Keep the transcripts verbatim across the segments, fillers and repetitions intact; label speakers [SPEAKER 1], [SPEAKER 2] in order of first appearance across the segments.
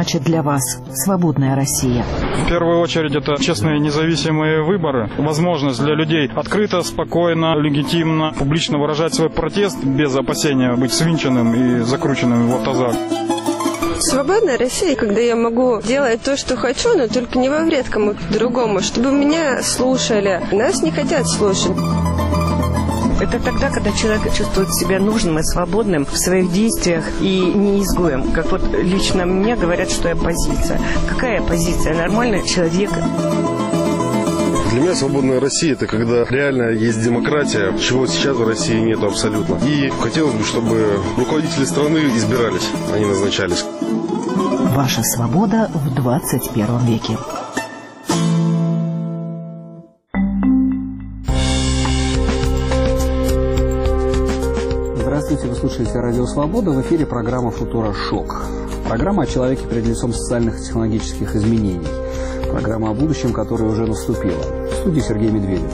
[SPEAKER 1] значит для вас свободная Россия?
[SPEAKER 2] В первую очередь это честные независимые выборы, возможность для людей открыто, спокойно, легитимно, публично выражать свой протест без опасения быть свинченным и закрученным в автозак.
[SPEAKER 3] Свободная Россия, когда я могу делать то, что хочу, но только не во вред кому-то другому, чтобы меня слушали. Нас не хотят слушать.
[SPEAKER 4] Это тогда, когда человек чувствует себя нужным и свободным в своих действиях и не изгоем. Как вот лично мне говорят, что я оппозиция. Какая оппозиция? Нормальный человек.
[SPEAKER 5] Для меня свободная Россия – это когда реально есть демократия, чего сейчас в России нет абсолютно. И хотелось бы, чтобы руководители страны избирались, а не назначались.
[SPEAKER 1] Ваша свобода в двадцать первом веке.
[SPEAKER 6] Здравствуйте, вы слушаете Радио Свобода. В эфире программа «Футура Шок». Программа о человеке перед лицом социальных и технологических изменений. Программа о будущем, которое уже наступило. В студии Сергей Медведев.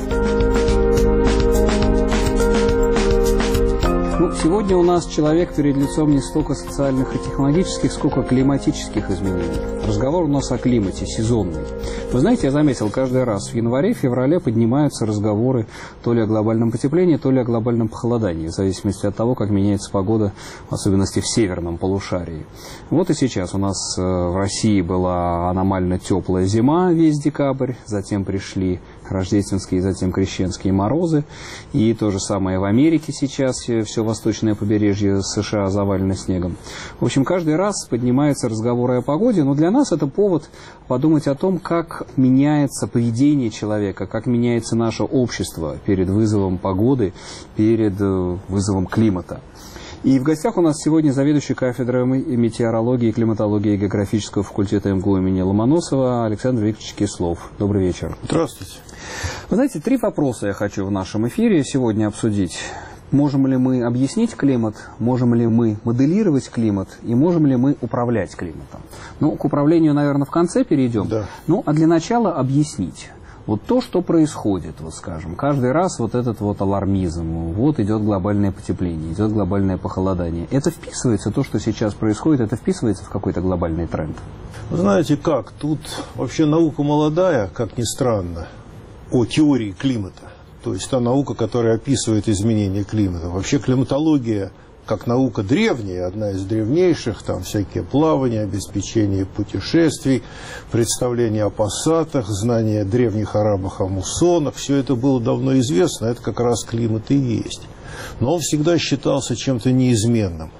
[SPEAKER 6] Ну, сегодня у нас человек перед лицом не столько социальных и технологических, сколько климатических изменений. Разговор у нас о климате, сезонный. Вы знаете, я заметил, каждый раз в январе-феврале поднимаются разговоры то ли о глобальном потеплении, то ли о глобальном похолодании, в зависимости от того, как меняется погода, в особенности в северном полушарии. Вот и сейчас у нас в России была аномально теплая зима весь декабрь, затем пришли рождественские, затем крещенские морозы, и то же самое в Америке сейчас, все восточное побережье США завалено снегом. В общем, каждый раз поднимаются разговоры о погоде, но для нас это повод подумать о том, как меняется поведение человека, как меняется наше общество перед вызовом погоды, перед вызовом климата. И в гостях у нас сегодня заведующий кафедрой метеорологии, климатологии и географического факультета эм гэ у имени Ломоносова Александр Викторович Кислов. Добрый вечер.
[SPEAKER 5] Здравствуйте.
[SPEAKER 6] Вы знаете, три вопроса я хочу в нашем эфире сегодня обсудить. Можем ли мы объяснить климат, можем ли мы моделировать климат и можем ли мы управлять климатом? Ну, к управлению, наверное, в конце перейдем.
[SPEAKER 5] Да.
[SPEAKER 6] Ну, а для начала объяснить. Вот то, что происходит, вот скажем, каждый раз вот этот вот алармизм, вот идет глобальное потепление, идет глобальное похолодание. Это вписывается, то, что сейчас происходит, это вписывается в какой-то глобальный тренд?
[SPEAKER 7] Вы знаете как, тут вообще наука молодая, как ни странно, о теории климата. То есть та наука, которая описывает изменения климата. Вообще климатология, как наука древняя, одна из древнейших, там всякие плавания, обеспечение путешествий, представление о пассатах, знание древних арабах о муссонах, все это было давно известно, это как раз климат и есть. Но он всегда считался чем-то неизменным.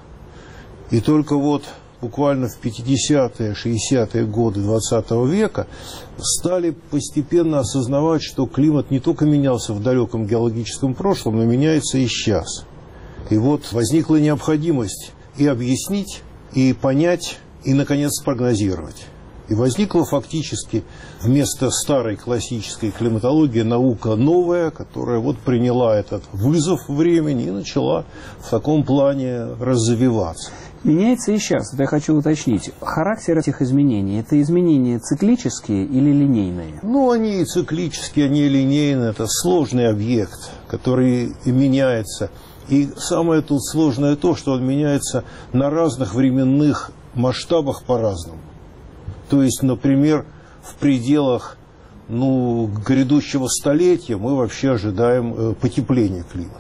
[SPEAKER 7] И только вот буквально в пятидесятые, шестидесятые годы двадцатого века стали постепенно осознавать, что климат не только менялся в далеком геологическом прошлом, но меняется и сейчас. И вот возникла необходимость и объяснить, и понять, и, наконец, спрогнозировать. И возникла фактически вместо старой классической климатологии наука новая, которая вот приняла этот вызов времени и начала в таком плане развиваться.
[SPEAKER 6] Меняется и сейчас. Это я хочу уточнить. Характер этих изменений – это изменения циклические или линейные?
[SPEAKER 7] Ну, они и циклические, они и линейные. Это сложный объект, который меняется. И самое тут сложное то, что он меняется на разных временных масштабах по-разному. То есть, например, в пределах ну, грядущего столетия мы вообще ожидаем потепления климата.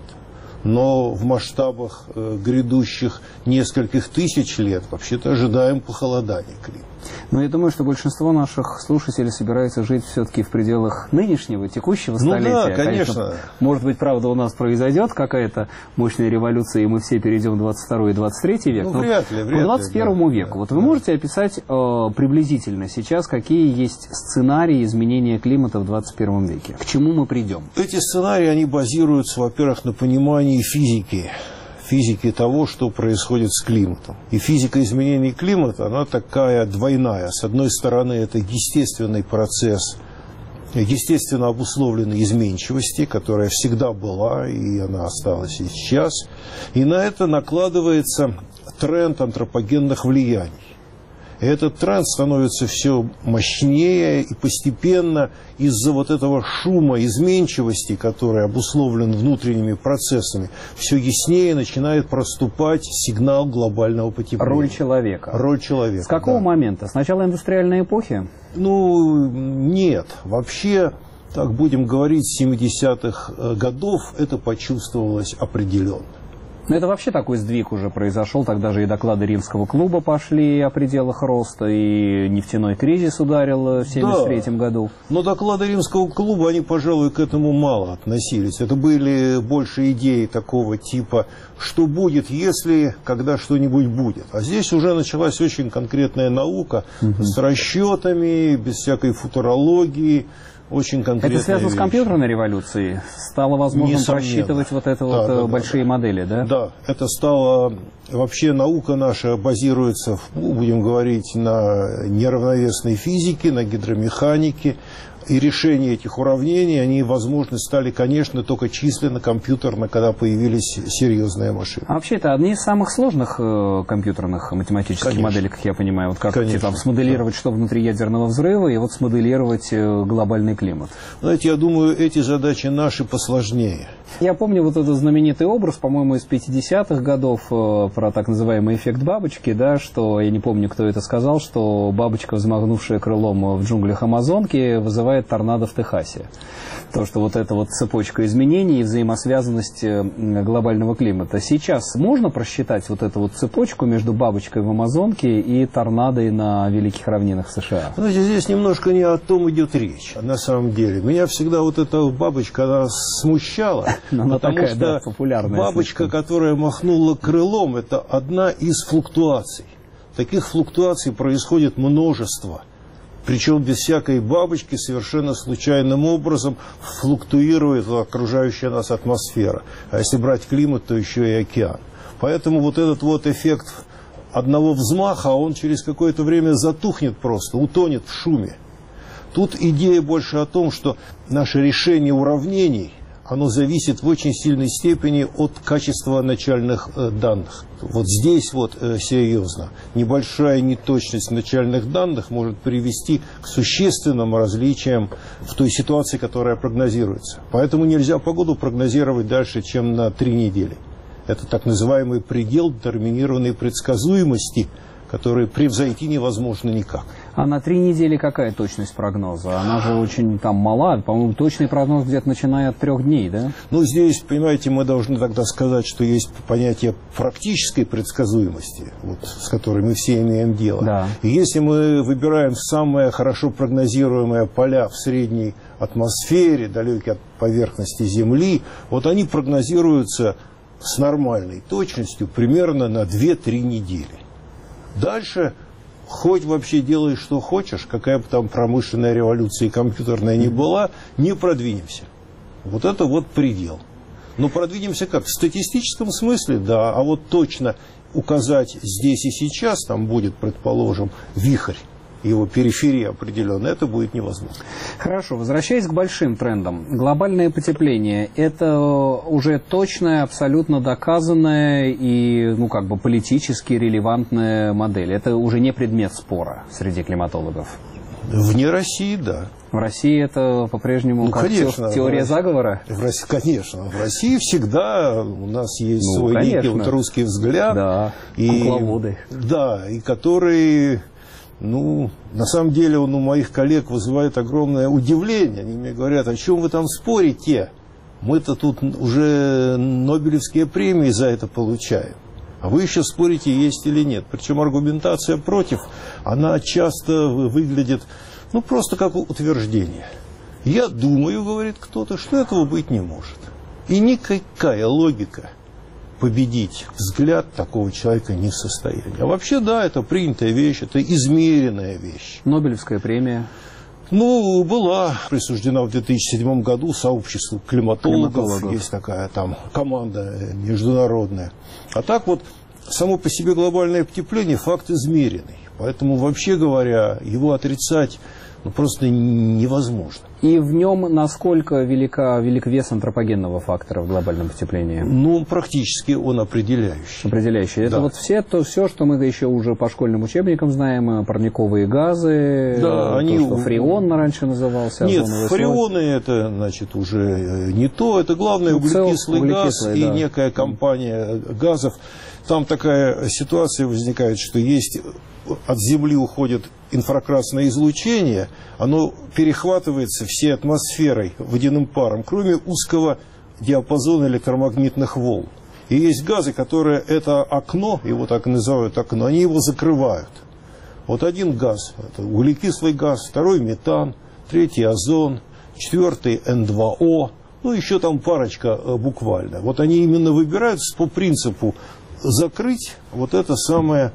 [SPEAKER 7] Но в масштабах э, грядущих нескольких тысяч лет вообще-то ожидаем похолодания климата.
[SPEAKER 6] Но я думаю, что большинство наших слушателей собираются жить все-таки в пределах нынешнего, текущего столетия.
[SPEAKER 7] Ну да, конечно.
[SPEAKER 6] конечно. Может быть, правда, у нас произойдет какая-то мощная революция, и мы все перейдем в двадцать второй и двадцать третий век.
[SPEAKER 7] Ну,
[SPEAKER 6] но
[SPEAKER 7] вряд ли, вряд
[SPEAKER 6] к двадцать первому
[SPEAKER 7] ли,
[SPEAKER 6] веку.
[SPEAKER 7] Да,
[SPEAKER 6] вот
[SPEAKER 7] да.
[SPEAKER 6] вы можете описать э, приблизительно сейчас, какие есть сценарии изменения климата в двадцать первом веке? К чему мы придем?
[SPEAKER 7] Эти сценарии, они базируются, во-первых, на понимании физики. Физики того, что происходит с климатом. И физика изменений климата, она такая двойная. С одной стороны, это естественный процесс, естественно обусловленной изменчивости, которая всегда была, и она осталась и сейчас. И на это накладывается тренд антропогенных влияний. И этот тренд становится все мощнее, и постепенно из-за вот этого шума, изменчивости, который обусловлен внутренними процессами, все яснее начинает проступать сигнал глобального потепления.
[SPEAKER 6] Роль человека.
[SPEAKER 7] Роль человека.
[SPEAKER 6] С какого
[SPEAKER 7] да.
[SPEAKER 6] момента? С начала индустриальной эпохи?
[SPEAKER 7] Ну, нет. Вообще, так будем говорить, с семидесятых годов это почувствовалось определенно.
[SPEAKER 6] Но это вообще такой сдвиг уже произошел, тогда же и доклады Римского клуба пошли о пределах роста, и нефтяной кризис ударил в семьдесят третьем году.
[SPEAKER 7] Но доклады Римского клуба, они, пожалуй, к этому мало относились. Это были больше идеи такого типа, что будет, если, когда что-нибудь будет. А здесь уже началась очень конкретная наука, угу. с расчетами, без всякой футурологии. Очень конкретная
[SPEAKER 6] Это связано
[SPEAKER 7] вещь.
[SPEAKER 6] с компьютерной революцией? Стало возможным просчитывать вот это
[SPEAKER 7] да,
[SPEAKER 6] вот
[SPEAKER 7] да,
[SPEAKER 6] большие
[SPEAKER 7] да,
[SPEAKER 6] модели, да?
[SPEAKER 7] Да, это стало... Вообще наука наша базируется, ну, будем говорить, на неравновесной физике, на гидромеханике. И решение этих уравнений, они возможны стали, конечно, только численно, компьютерно, когда появились серьезные машины.
[SPEAKER 6] А вообще это одни из самых сложных э, компьютерных математических конечно. моделей, как я понимаю. Вот как там, смоделировать, да. что внутри ядерного взрыва, и вот смоделировать э, глобальный климат.
[SPEAKER 7] Знаете, я думаю, эти задачи наши посложнее.
[SPEAKER 6] Я помню вот этот знаменитый образ, по-моему, из пятидесятых годов э, про так называемый эффект бабочки, да, что, я не помню, кто это сказал, что бабочка, взмахнувшая крылом в джунглях Амазонки, вызывает торнадо в Техасе. То, что вот эта вот цепочка изменений и взаимосвязанность глобального климата. Сейчас можно просчитать вот эту вот цепочку между бабочкой в Амазонке и торнадой на Великих равнинах США?
[SPEAKER 7] Знаете, здесь немножко не о том идет речь, на самом деле. Меня всегда вот эта бабочка, она смущала, потому что бабочка, которая махнула крылом, это одна из флуктуаций. Таких флуктуаций происходит множество. Причем без всякой бабочки совершенно случайным образом флуктуирует окружающая нас атмосфера. А если брать климат, то еще и океан. Поэтому вот этот вот эффект одного взмаха, он через какое-то время затухнет просто, утонет в шуме. Тут идея больше о том, что наше решение уравнений, оно зависит в очень сильной степени от качества начальных э, данных. Вот здесь вот э, серьезно. Небольшая неточность начальных данных может привести к существенным различиям в той ситуации, которая прогнозируется. Поэтому нельзя погоду прогнозировать дальше, чем на три недели. Это так называемый предел детерминированной предсказуемости, который превзойти невозможно никак.
[SPEAKER 6] А на три недели какая точность прогноза? Она же очень там мала. По-моему, точный прогноз где-то начиная от трех дней, да?
[SPEAKER 7] Ну, здесь, понимаете, мы должны тогда сказать, что есть понятие практической предсказуемости, вот, с которой мы все имеем дело.
[SPEAKER 6] Да.
[SPEAKER 7] И если мы выбираем самые хорошо прогнозируемые поля в средней атмосфере, далекие от поверхности Земли, вот они прогнозируются с нормальной точностью примерно на две-три недели. Дальше, хоть вообще делай, что хочешь, какая бы там промышленная революция и компьютерная ни была, не продвинемся. Вот это вот предел. Но продвинемся как? В статистическом смысле, да, а вот точно указать здесь и сейчас, там будет, предположим, вихрь, его периферия определенная, это будет невозможно.
[SPEAKER 6] Хорошо, возвращаясь к большим трендам. Глобальное потепление – это уже точная, абсолютно доказанная и, ну, как бы политически релевантная модель. Это уже не предмет спора среди климатологов.
[SPEAKER 7] Вне России, да.
[SPEAKER 6] В России это по-прежнему
[SPEAKER 7] ну,
[SPEAKER 6] как
[SPEAKER 7] конечно,
[SPEAKER 6] теория
[SPEAKER 7] в
[SPEAKER 6] заговора?
[SPEAKER 7] В России, конечно. В России всегда у нас есть
[SPEAKER 6] ну,
[SPEAKER 7] свой
[SPEAKER 6] конечно.
[SPEAKER 7] некий вот русский взгляд.
[SPEAKER 6] Да,
[SPEAKER 7] и,
[SPEAKER 6] кукловоды.
[SPEAKER 7] Да, и который... Ну, на самом деле он у моих коллег вызывает огромное удивление. Они мне говорят, о чем вы там спорите? Мы-то тут уже Нобелевские премии за это получаем. А вы еще спорите, есть или нет. Причем аргументация против, она часто выглядит, ну, просто как утверждение. Я думаю, говорит кто-то, что этого быть не может. И никакая логика победить взгляд такого человека не в состоянии. А вообще, да, это принятая вещь, это измеренная вещь.
[SPEAKER 6] Нобелевская премия?
[SPEAKER 7] Ну, была присуждена в две тысячи седьмом году сообществу климатологов.
[SPEAKER 6] климатологов.
[SPEAKER 7] Есть такая там команда международная. А так вот, само по себе глобальное потепление – факт измеренный. Поэтому, вообще говоря, его отрицать ну, просто невозможно.
[SPEAKER 6] И в нем насколько велика, велик вес антропогенного фактора в глобальном потеплении?
[SPEAKER 7] Ну, практически он определяющий.
[SPEAKER 6] Определяющий. Это
[SPEAKER 7] да.
[SPEAKER 6] вот все, то, все, что мы еще уже по школьным учебникам знаем, парниковые газы,
[SPEAKER 7] да,
[SPEAKER 6] то,
[SPEAKER 7] они...
[SPEAKER 6] что фреон раньше назывался.
[SPEAKER 7] Нет, фреоны это, значит, уже не то. Это главное углекислый, углекислый газ да. и некая компания газов. Там такая ситуация возникает, что есть от Земли уходит инфракрасное излучение, оно перехватывается всей атмосферой водяным паром, кроме узкого диапазона электромагнитных волн. И есть газы, которые это окно, его так и называют окно, они его закрывают. Вот один газ, это углекислый газ, второй метан, третий озон, четвертый эн два о, ну еще там парочка буквально. Вот они именно выбираются по принципу закрыть вот это самое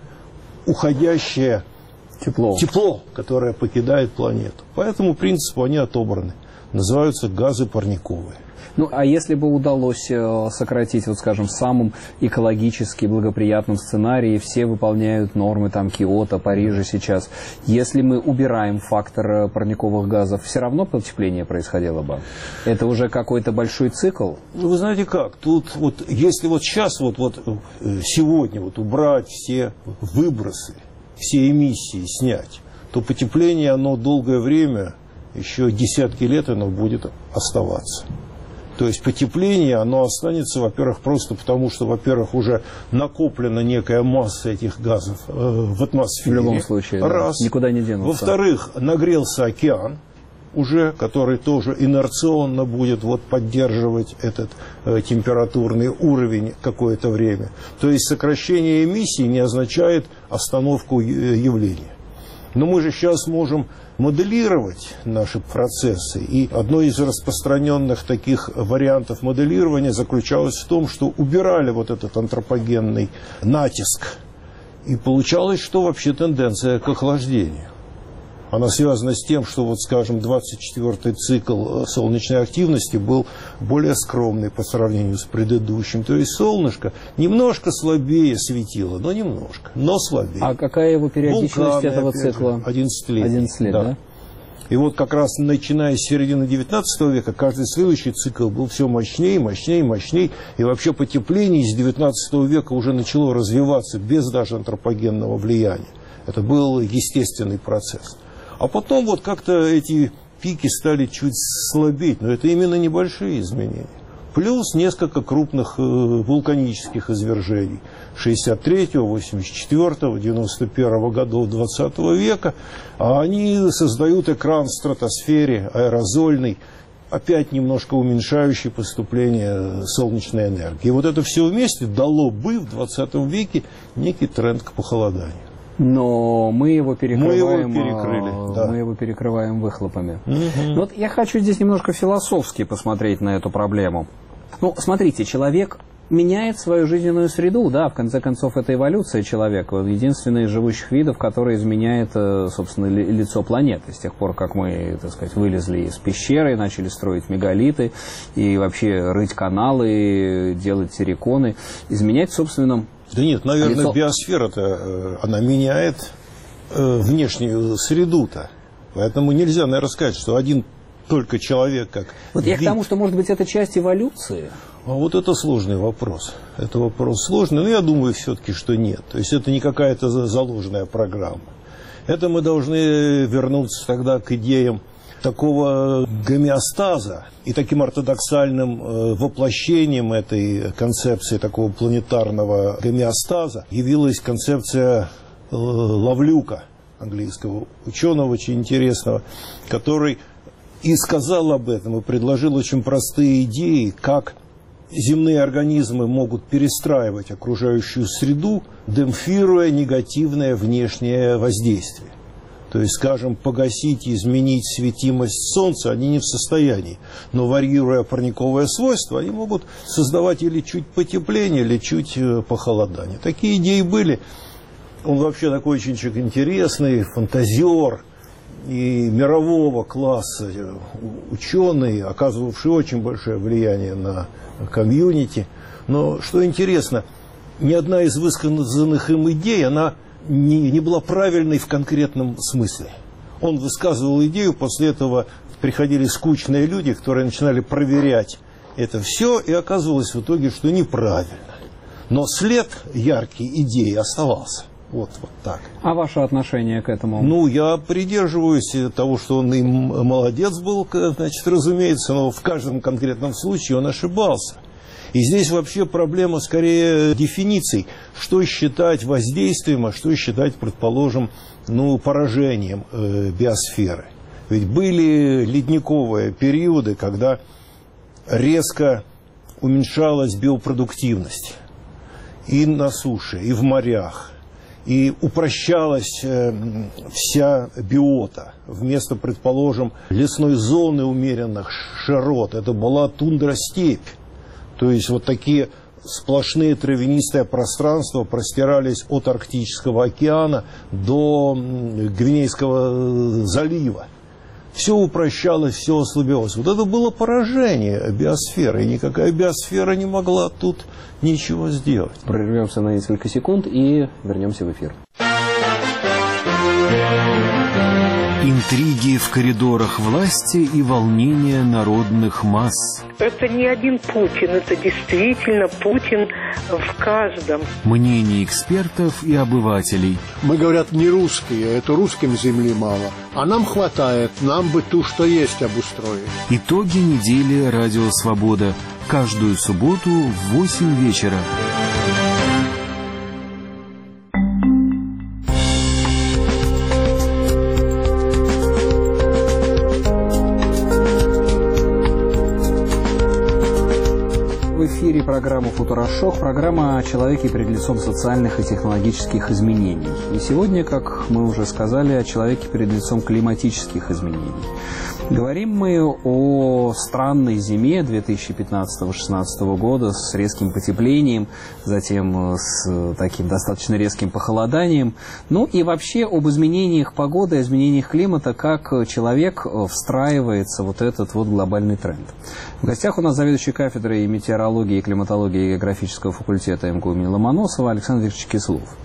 [SPEAKER 7] уходящее
[SPEAKER 6] тепло.
[SPEAKER 7] тепло, которое покидает планету. По этому принципу они отобраны. Называются газы парниковые.
[SPEAKER 6] Ну, а если бы удалось сократить, вот скажем, в самом экологически благоприятном сценарии, все выполняют нормы там Киото, Парижа сейчас. Если мы убираем фактор парниковых газов, все равно потепление происходило бы? Это уже какой-то большой цикл?
[SPEAKER 7] Ну, вы знаете как, тут вот, если вот сейчас, вот, вот сегодня вот убрать все выбросы, все эмиссии снять, то потепление, оно долгое время, еще десятки лет оно будет оставаться. То есть потепление, оно останется, во-первых, просто потому, что, во-первых, уже накоплена некая масса этих газов э, в атмосфере.
[SPEAKER 6] В любом случае,
[SPEAKER 7] раз.
[SPEAKER 6] Да, никуда не денутся.
[SPEAKER 7] Во-вторых, нагрелся океан уже, который тоже инерционно будет вот поддерживать этот э, температурный уровень какое-то время. То есть сокращение эмиссий не означает остановку явления. Но мы же сейчас можем моделировать наши процессы. И одно из распространенных таких вариантов моделирования заключалось в том, что убирали вот этот антропогенный натиск. И получалось, что вообще тенденция к охлаждению. Она связана с тем, что, вот, скажем, двадцать четвёртый цикл солнечной активности был более скромный по сравнению с предыдущим. То есть солнышко немножко слабее светило, но немножко, но слабее.
[SPEAKER 6] А какая его периодичность
[SPEAKER 7] Вулканы,
[SPEAKER 6] этого
[SPEAKER 7] опять же,
[SPEAKER 6] цикла?
[SPEAKER 7] одиннадцать лет.
[SPEAKER 6] одиннадцать лет, да? да?
[SPEAKER 7] И вот как раз начиная с середины девятнадцатого века, каждый следующий цикл был все мощнее, мощнее, мощнее. И вообще потепление с девятнадцатого века уже начало развиваться без даже антропогенного влияния. Это был естественный процесс. А потом вот как-то эти пики стали чуть слабеть, но это именно небольшие изменения. Плюс несколько крупных э, вулканических извержений шестьдесят третьего, восемьдесят четвёртого, девяносто первого годов двадцатого века. А они создают экран в стратосфере аэрозольный, опять немножко уменьшающий поступление солнечной энергии. И вот это все вместе дало бы в двадцатом веке некий тренд к похолоданию.
[SPEAKER 6] Но мы его перекрываем,
[SPEAKER 7] мы его перекрыли, да.
[SPEAKER 6] мы его перекрываем выхлопами.
[SPEAKER 7] Угу.
[SPEAKER 6] Вот я хочу здесь немножко философски посмотреть на эту проблему. Ну, смотрите, человек меняет свою жизненную среду, да, в конце концов, это эволюция человека, единственный из живущих видов, который изменяет, собственно, лицо планеты. С тех пор, как мы, так сказать, вылезли из пещеры, начали строить мегалиты и вообще рыть каналы, делать терриконы, изменять, собственно...
[SPEAKER 7] Да нет, наверное,
[SPEAKER 6] лицо...
[SPEAKER 7] биосфера-то, она меняет э, внешнюю среду-то. Поэтому нельзя, наверное, сказать, что один только человек как
[SPEAKER 6] Вот
[SPEAKER 7] вид...
[SPEAKER 6] я к тому, что, может быть, это часть эволюции.
[SPEAKER 7] А вот это сложный вопрос. Это вопрос сложный, но я думаю все-таки, что нет. То есть это не какая-то заложенная программа. Это мы должны вернуться тогда к идеям такого гомеостаза, и таким ортодоксальным воплощением этой концепции такого планетарного гомеостаза явилась концепция Лавлюка, английского ученого очень интересного, который и сказал об этом, и предложил очень простые идеи, как земные организмы могут перестраивать окружающую среду, демпфируя негативное внешнее воздействие. То есть, скажем, погасить и изменить светимость Солнца они не в состоянии. Но варьируя парниковое свойство, они могут создавать или чуть потепление, или чуть похолодание. Такие идеи были. Он вообще такой очень человек интересный, фантазер и мирового класса ученый, оказывавший очень большое влияние на комьюнити. Но что интересно, ни одна из высказанных им идей, она... Не, не была правильной в конкретном смысле. Он высказывал идею, после этого приходили скучные люди, которые начинали проверять это все, и оказывалось в итоге, что неправильно. Но след яркий идеи оставался. Вот, вот так.
[SPEAKER 6] А ваше отношение к этому?
[SPEAKER 7] Ну, я придерживаюсь того, что он и молодец был, значит, разумеется, но в каждом конкретном случае он ошибался. И здесь вообще проблема скорее дефиниций. Что считать воздействием, а что считать, предположим, ну, поражением э, биосферы. Ведь были ледниковые периоды, когда резко уменьшалась биопродуктивность и на суше, и в морях. И упрощалась э, вся биота. Вместо, предположим, лесной зоны умеренных широт, это была тундра-степь. То есть вот такие сплошные травянистые пространства простирались от Арктического океана до Гвинейского залива. Все упрощалось, все ослабелось. Вот это было поражение биосферы, и никакая биосфера не могла тут ничего сделать.
[SPEAKER 6] Прервемся на несколько секунд и вернемся в эфир.
[SPEAKER 8] Интриги в коридорах власти и волнения народных масс.
[SPEAKER 9] Это не один Путин, это действительно Путин в каждом.
[SPEAKER 8] Мнения экспертов и обывателей.
[SPEAKER 10] Мы, говорят, не русские, это русским земли мало. А нам хватает, нам бы ту, что есть, обустроить.
[SPEAKER 8] Итоги недели «Радио Свобода». Каждую субботу в восемь вечера.
[SPEAKER 6] В эфире программа «Футурошок», программа о человеке перед лицом социальных и технологических изменений. И сегодня, как мы уже сказали, о человеке перед лицом климатических изменений. Говорим мы о странной зиме две тысячи пятнадцатого — две тысячи шестнадцатого года с резким потеплением, затем с таким достаточно резким похолоданием. Ну и вообще об изменениях погоды, изменениях климата, как человек встраивается в вот этот вот глобальный тренд. В гостях у нас заведующий кафедрой метеорологии и климатологии географического факультета эм гэ у имени Ломоносова Александр Викторович Кислов.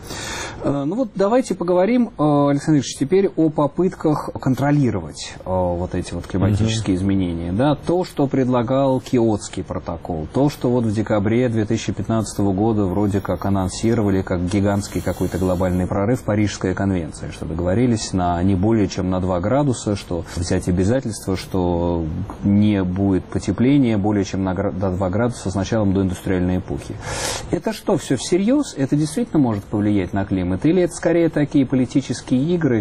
[SPEAKER 6] Ну вот давайте поговорим, Александр Ильич, теперь о попытках контролировать вот эти вот климатические uh-huh. изменения. Да, то, что предлагал Киотский протокол, то, что вот в декабре две тысячи пятнадцатого года вроде как анонсировали как гигантский какой-то глобальный прорыв Парижская конвенция, что договорились на не более чем на два градуса, что взять обязательство, что не будет потепления более чем на два градуса с началом доиндустриальной эпохи. Это что, все всерьез? Это действительно может повлиять на климат? Или это скорее такие политические игры,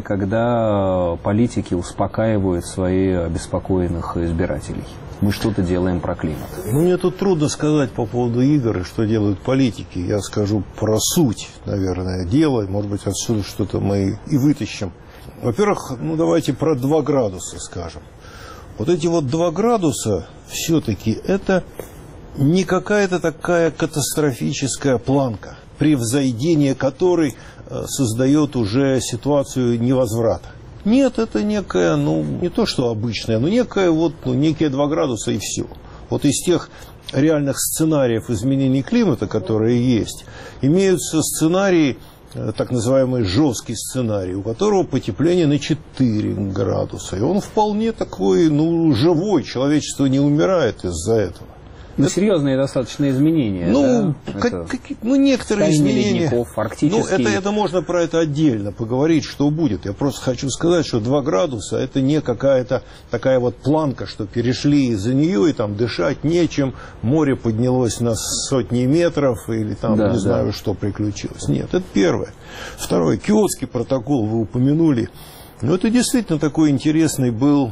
[SPEAKER 6] когда политики успокаивают своих обеспокоенных избирателей? Мы что-то делаем про климат.
[SPEAKER 7] Ну, мне тут трудно сказать по поводу игр, что делают политики. Я скажу про суть, наверное, дела. Может быть, отсюда что-то мы и вытащим. Во-первых, ну, давайте про два градуса скажем. Вот эти вот два градуса все-таки это не какая-то такая катастрофическая планка, превзойдение которой создает уже ситуацию невозврата. Нет, это некая, ну, не то что обычная, но некая вот, ну, некие два градуса и все. Вот из тех реальных сценариев изменений климата, которые есть, имеются сценарии, так называемый жесткий сценарий, у которого потепление на четыре градуса. И он вполне такой, ну, живой, человечество не умирает из-за этого.
[SPEAKER 6] Ну, это серьезные достаточно изменения.
[SPEAKER 7] Ну,
[SPEAKER 6] да?
[SPEAKER 7] как, как, ну некоторые изменения.
[SPEAKER 6] Ледников,
[SPEAKER 7] ну, это, это можно про это отдельно поговорить, что будет. Я просто хочу сказать, что два градуса это не какая-то такая вот планка, что перешли из-за нее и там дышать нечем, море поднялось на сотни метров или там да, не да. знаю, что приключилось. Нет, это первое. Второе, Киотский протокол вы упомянули. Ну, это действительно такой интересный был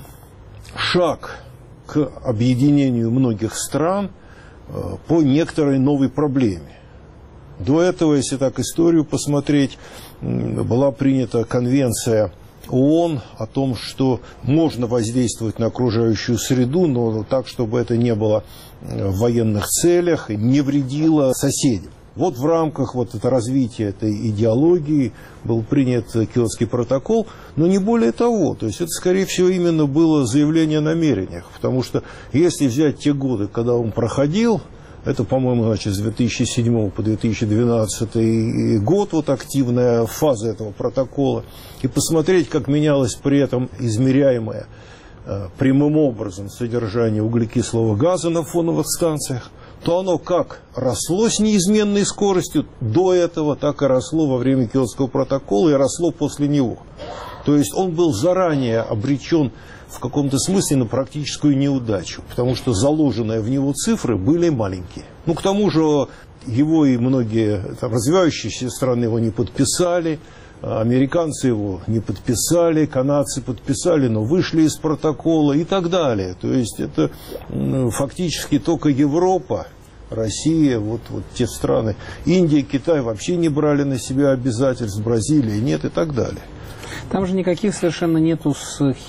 [SPEAKER 7] шаг к объединению многих стран по некоторой новой проблеме. До этого, если так историю посмотреть, была принята конвенция ООН о том, что можно воздействовать на окружающую среду, но так, чтобы это не было в военных целях и не вредило соседям. Вот в рамках вот это развития этой идеологии был принят Киотский протокол, но не более того. То есть это, скорее всего, именно было заявление о намерениях. Потому что если взять те годы, когда он проходил, Это, по-моему, значит, с две тысячи седьмого по две тысячи двенадцатый год, вот активная фаза этого протокола, и посмотреть, как менялось при этом измеряемое э, прямым образом содержание углекислого газа на фоновых станциях, то оно как росло с неизменной скоростью до этого, так и росло во время Киотского протокола и росло после него. То есть он был заранее обречен в каком-то смысле на практическую неудачу, потому что заложенные в него цифры были маленькие. Ну, к тому же его и многие там, развивающиеся страны его не подписали, американцы его не подписали, канадцы подписали, но вышли из протокола и так далее. То есть это ну, фактически только Европа, Россия, вот, вот те страны, Индия, Китай вообще не брали на себя обязательств, Бразилия нет и так далее.
[SPEAKER 6] Там же никаких совершенно нету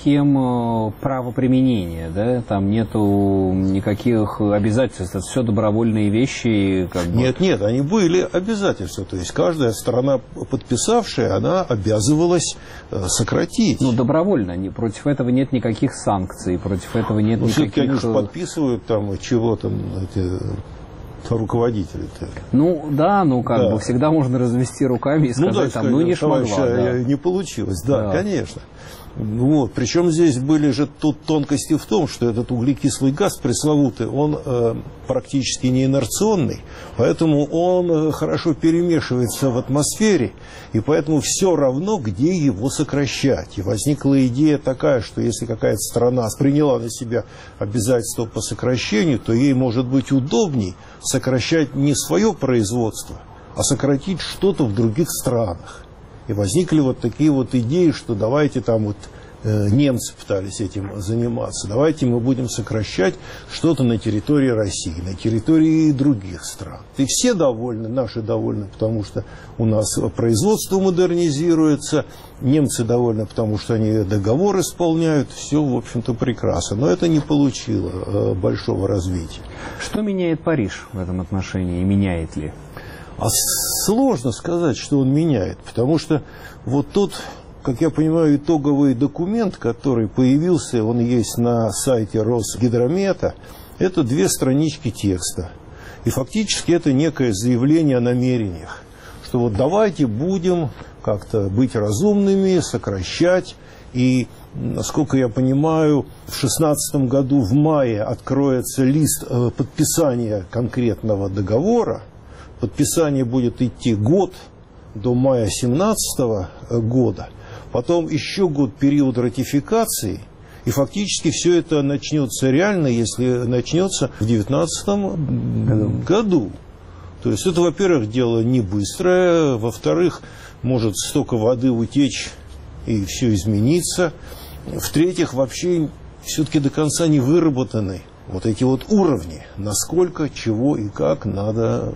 [SPEAKER 6] схем правоприменения, да? Там нету никаких обязательств, это все добровольные вещи. Как бы...
[SPEAKER 7] Нет, нет, они были обязательства. То есть каждая страна, подписавшая, она обязывалась сократить.
[SPEAKER 6] Ну, добровольно, не, против этого нет никаких санкций, против этого нет
[SPEAKER 7] ну,
[SPEAKER 6] никаких...
[SPEAKER 7] Они же подписывают там чего-то, эти... руководители-то.
[SPEAKER 6] Ну, да, ну как
[SPEAKER 7] да.
[SPEAKER 6] бы всегда можно развести руками и сказать,
[SPEAKER 7] ну, да,
[SPEAKER 6] там, ну не шмогла. Да.
[SPEAKER 7] Не получилось, да,
[SPEAKER 6] да.
[SPEAKER 7] конечно. Вот. Причем здесь были же тут тонкости в том, что этот углекислый газ пресловутый, он э, практически не инерционный, поэтому он э, хорошо перемешивается в атмосфере, и поэтому все равно, где его сокращать. И возникла идея такая, что если какая-то страна приняла на себя обязательства по сокращению, то ей может быть удобней сокращать не свое производство, а сократить что-то в других странах. И возникли вот такие вот идеи, что давайте там вот э, немцы пытались этим заниматься, давайте мы будем сокращать что-то на территории России, на территории других стран. И все довольны, наши довольны, потому что у нас производство модернизируется, немцы довольны, потому что они договор исполняют, все, в общем-то, прекрасно. Но это не получило э, большого развития.
[SPEAKER 6] Что меняет Париж в этом отношении и меняет ли?
[SPEAKER 7] А сложно сказать, что он меняет, потому что вот тот, как я понимаю, итоговый документ, который появился, он есть на сайте Росгидромета, это две странички текста. И фактически это некое заявление о намерениях, что вот давайте будем как-то быть разумными, сокращать. И, насколько я понимаю, в две тысячи шестнадцатом году в мае откроется лист подписания конкретного договора. Подписание будет идти год, до мая две тысячи семнадцатого года. Потом еще год период ратификации. И фактически все это начнется реально, если начнется в две тысячи девятнадцатом году. То есть это, во-первых, дело не быстрое. Во-вторых, может столько воды утечь и все измениться. В-третьих, вообще все-таки до конца не выработаны вот эти вот уровни, насколько, чего и как надо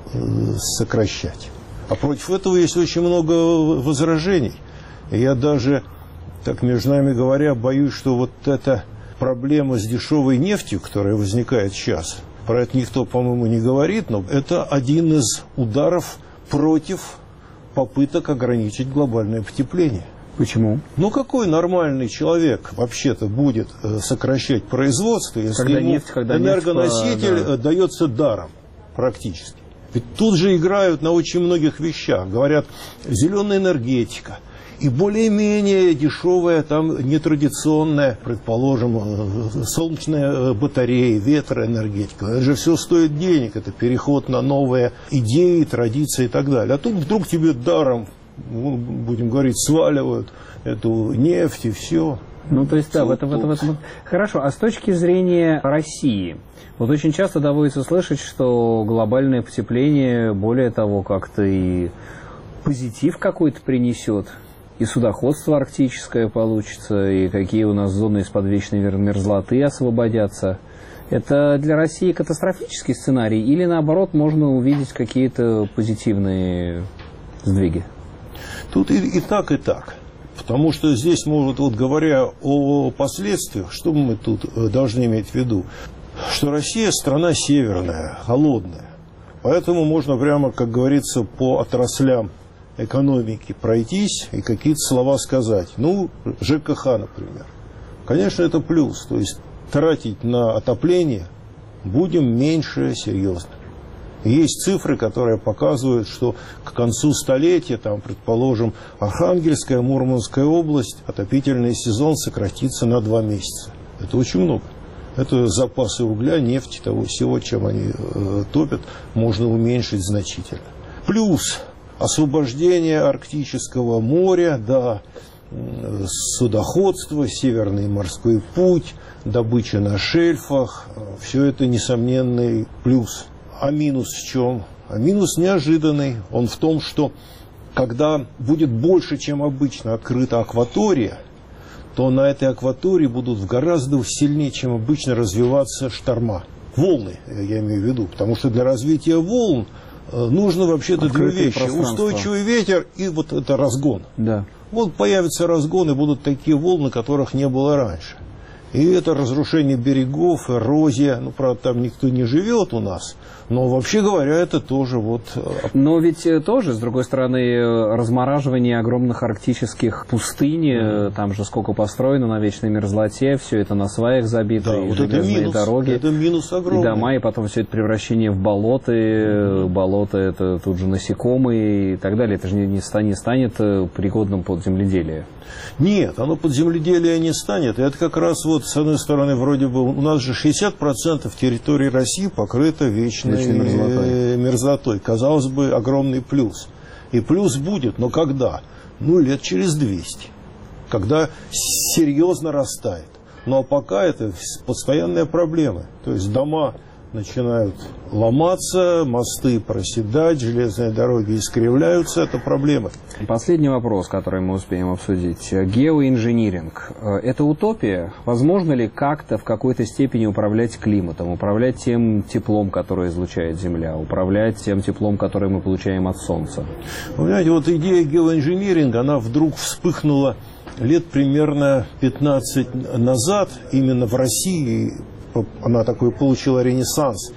[SPEAKER 7] сокращать. А против этого есть очень много возражений. И я даже, так между нами говоря, боюсь, что вот эта проблема с дешевой нефтью, которая возникает сейчас, про это никто, по-моему, не говорит, но это один из ударов против попыток ограничить глобальное потепление.
[SPEAKER 6] Почему?
[SPEAKER 7] Ну, какой нормальный человек вообще-то будет сокращать производство, если
[SPEAKER 6] когда
[SPEAKER 7] ему
[SPEAKER 6] нефть, когда
[SPEAKER 7] энергоноситель
[SPEAKER 6] нефть, да.
[SPEAKER 7] дается даром практически? Ведь тут же играют на очень многих вещах. Говорят, зеленая энергетика. И более-менее дешевая, там нетрадиционная, предположим, солнечная батарея, ветроэнергетика. Это же все стоит денег. Это переход на новые идеи, традиции и так далее. А тут вдруг тебе даром, будем говорить, сваливают эту нефть и все.
[SPEAKER 6] Ну, то есть, да, в этом, в этом, в этом. Хорошо, а с точки зрения России, вот очень часто доводится слышать, что глобальное потепление, более того, как-то и позитив какой-то принесет, и судоходство арктическое получится, и какие у нас зоны из-под вечной мерзлоты освободятся. Это для России катастрофический сценарий, или наоборот можно увидеть какие-то позитивные сдвиги?
[SPEAKER 7] Тут и, и так, и так. Потому что здесь, может, вот говоря о последствиях, что мы тут должны иметь в виду? Что Россия страна северная, холодная. Поэтому можно прямо, как говорится, по отраслям экономики пройтись и какие-то слова сказать. Ну, ЖКХ, например. Конечно, это плюс. То есть тратить на отопление будем меньше серьезно. Есть цифры, которые показывают, что к концу столетия, там, предположим, Архангельская, Мурманская область, отопительный сезон сократится на два месяца. Это очень много. Это запасы угля, нефти, того всего, чем они э, топят, можно уменьшить значительно. Плюс освобождение Арктического моря, да, э, судоходство, Северный морской путь, добыча на шельфах. Э, все это несомненный плюс. А минус в чем? А минус неожиданный. Он в том, что когда будет больше, чем обычно, открыта акватория, то на этой акватории будут гораздо сильнее, чем обычно, развиваться шторма. Волны, я имею в виду. Потому что для развития волн нужно вообще-то две вещи. Устойчивый ветер и вот это разгон. Да. Вот появится разгон, и будут такие волны, которых не было раньше. И это разрушение берегов, эрозия. Ну, правда, там никто не живет у нас. Но, вообще говоря, это тоже вот...
[SPEAKER 6] Но ведь тоже, с другой стороны, размораживание огромных арктических пустынь, mm. там же сколько построено на вечной мерзлоте, все это на сваях забито, да, и вот железные минус, дороги,
[SPEAKER 7] это минус огромный.
[SPEAKER 6] И дома, и потом все это превращение в болоты, mm. болото это тут же насекомые и так далее. Это же не, не станет, станет пригодным под земледелие.
[SPEAKER 7] Нет, оно под земледелие не станет. И это как раз вот, с одной стороны, вроде бы, у нас же шестьдесят процентов территории России покрыто вечной мерзлотой. мерзлотой. Казалось бы, огромный плюс. И плюс будет, но когда? Ну, лет через двести. Когда серьезно растает. Но пока это постоянная проблема. То есть дома начинают ломаться, мосты проседать, железные дороги искривляются. Это проблема.
[SPEAKER 6] Последний вопрос, который мы успеем обсудить. Геоинжиниринг. Это утопия? Возможно ли как-то в какой-то степени управлять климатом, управлять тем теплом, которое излучает Земля, управлять тем теплом, которое мы получаем от Солнца?
[SPEAKER 7] Вы знаете, вот идея геоинжиниринга, она вдруг вспыхнула лет примерно пятнадцать назад именно в России. Она такой получила ренессанс,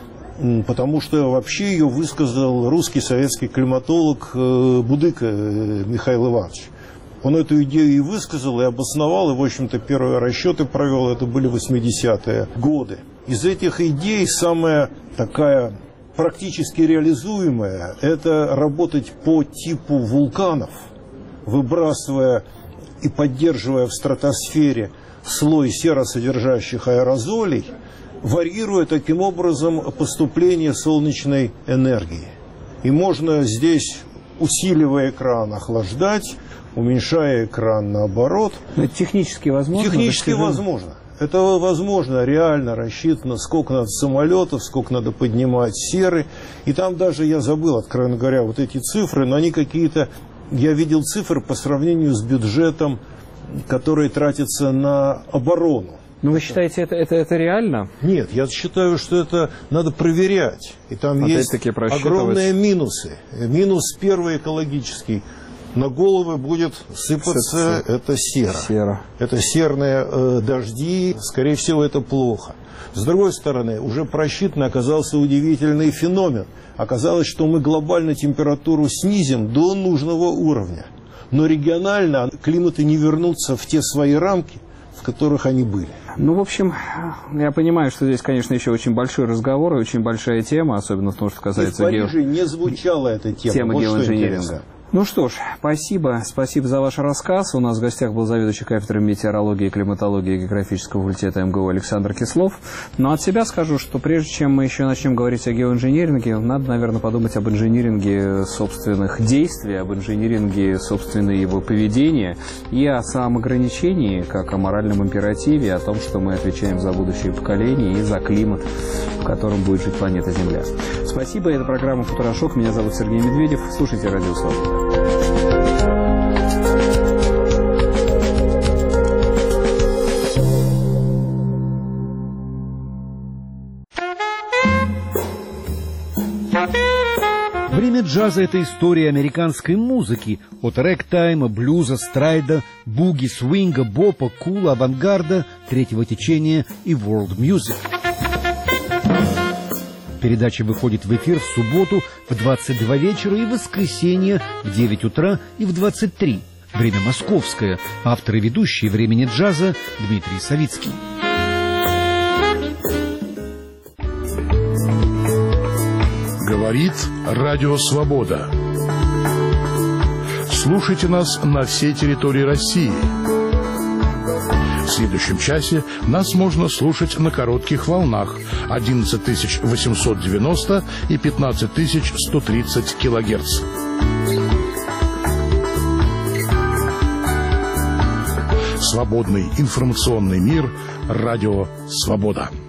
[SPEAKER 7] потому что вообще ее высказал русский советский климатолог Будыка Михаил Иванович. Он эту идею и высказал, и обосновал, и, в общем-то, первые расчеты провел, это были восьмидесятые годы. Из этих идей самая такая практически реализуемая – это работать по типу вулканов, выбрасывая и поддерживая в стратосфере слой серосодержащих аэрозолей, варьируя таким образом поступление солнечной энергии. И можно здесь, усиливая экран, охлаждать, уменьшая экран наоборот.
[SPEAKER 6] Но это технически возможно?
[SPEAKER 7] Технически возможно. Это возможно, реально рассчитано, сколько надо самолетов, сколько надо поднимать серы. И там даже, я забыл, откровенно говоря, вот эти цифры, но они какие-то, я видел цифры по сравнению с бюджетом, которые тратятся на оборону.
[SPEAKER 6] Ну, вы считаете, это, это, это реально?
[SPEAKER 7] Нет, я считаю, что это надо проверять. И там есть огромные минусы. Минус первый экологический. На головы будет сыпаться, сыпаться. это сера.
[SPEAKER 6] сера.
[SPEAKER 7] Это серные э, дожди. Скорее всего, это плохо. С другой стороны, уже просчитан оказался удивительный феномен. Оказалось, что мы глобально температуру снизим до нужного уровня. Но регионально климаты не вернутся в те свои рамки, в которых они были.
[SPEAKER 6] Ну, в общем, я понимаю, что здесь, конечно, еще очень большой разговор и очень большая тема, особенно в том, что касается...
[SPEAKER 7] И в Париже ге... не звучала эта тема.
[SPEAKER 6] Тема вот геоинжиниринга. Ну что ж, спасибо. Спасибо за ваш рассказ. У нас в гостях был заведующий кафедрой метеорологии и климатологии географического факультета эм гэ у Александр Кислов. Но от себя скажу, что прежде чем мы еще начнем говорить о геоинжиниринге, надо, наверное, подумать об инжиниринге собственных действий, об инжиниринге собственного его поведения и о самоограничении, как о моральном императиве, о том, что мы отвечаем за будущее поколение и за климат, в котором будет жить планета Земля. Спасибо. Это программа «Футурошок». Меня зовут Сергей Медведев. Слушайте «Радио Свобода».
[SPEAKER 11] Время джаза – это история американской музыки, от рэг-тайма, блюза, страйда, буги, свинга, бопа, кула, авангарда, третьего течения и world music. Передача выходит в эфир в субботу в двадцать два вечера и в воскресенье в девять утра и в двадцать три. Время московское. Автор и ведущий «Времени джаза» Дмитрий Савицкий.
[SPEAKER 12] Говорит Радио Свобода. Слушайте нас на всей территории России. В следующем часе нас можно слушать на коротких волнах одиннадцать тысяч восемьсот девяносто и пятнадцать тысяч сто тридцать килогерц. Свободный информационный мир. Радио Свобода.